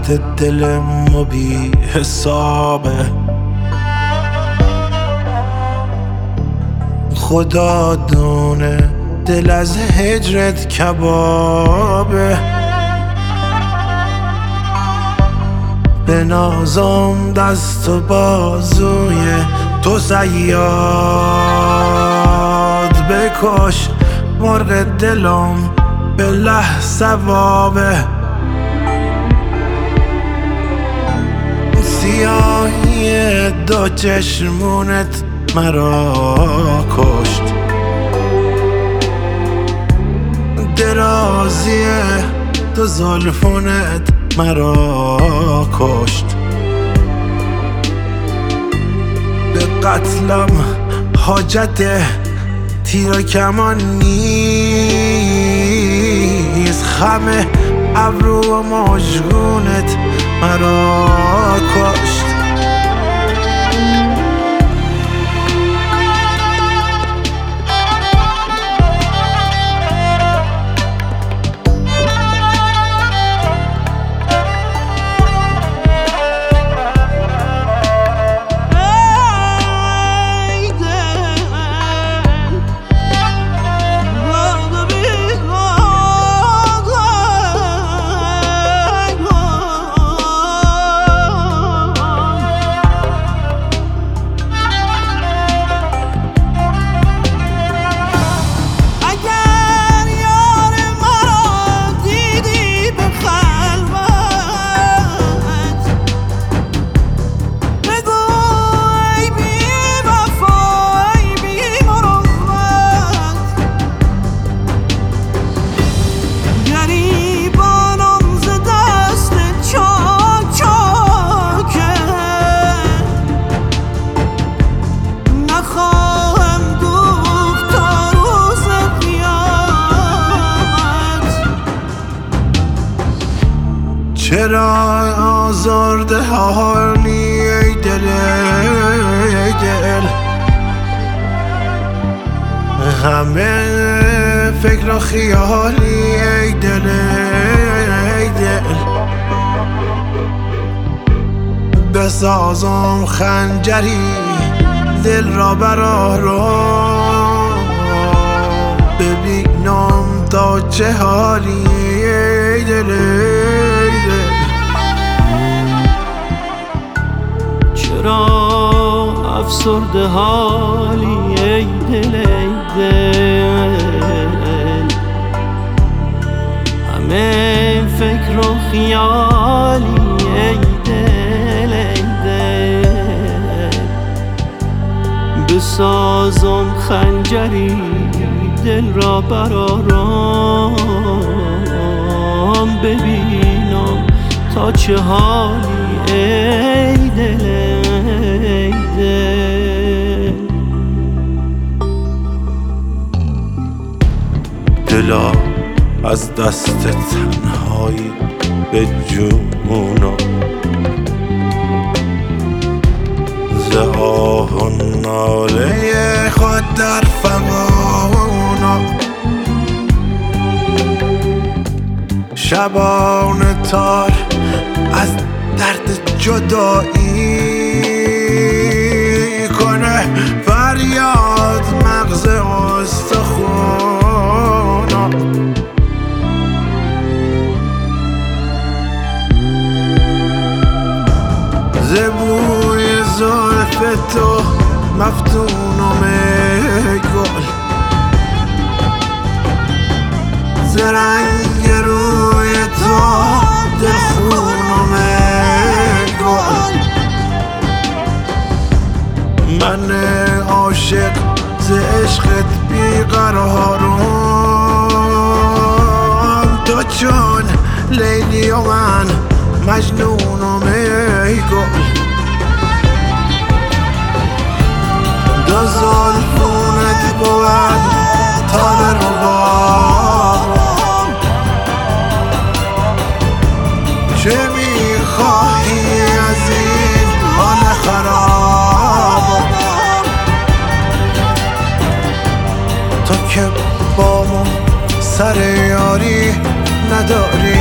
درد دل ما بی حسابه. خدا دونه دل از هجرت کبابه. به نازم دست و بازوی تو صیاد بکش، مرغ دلم به لحظه وابه. سیاهی دو چشمونت مرا کشت، درازی دو زلفونت مرا کشت. به قتلم حاجت تیر و کمان نیست، خم ابرو و مژگونت مرا کشت. چرا آزرده حالی ای دل ای دل، همه فکر و خیالی ای دل ای دل. بسازم خنجری دل را برآرم، ببینم تا چه حالی ای دل ای دل. چرا افسرده حالی ای دل ای دل، همه فکر و خیالی ای دل ای دل. بسازم خنجری دل را برآرم، ببینم تا چه حالی ای دل ای دل. دلا از دست تنهایی به جونم، ز آه و ناله خود در فغانم. شبان تار از درد جدایی کنه فریاد مغز استخونم. ز بوی زلف تو مفتونم ای گل، ز رنگ روی تو دلخونم ای گل. من عاشق ز عشقت بیقرارم، تو چون لیلی و من مجنونم ای گل. دو زلفونت بود تار ربابم، چه میخواهی از این حال خرابم؟ تو که با من سر یاری نداری،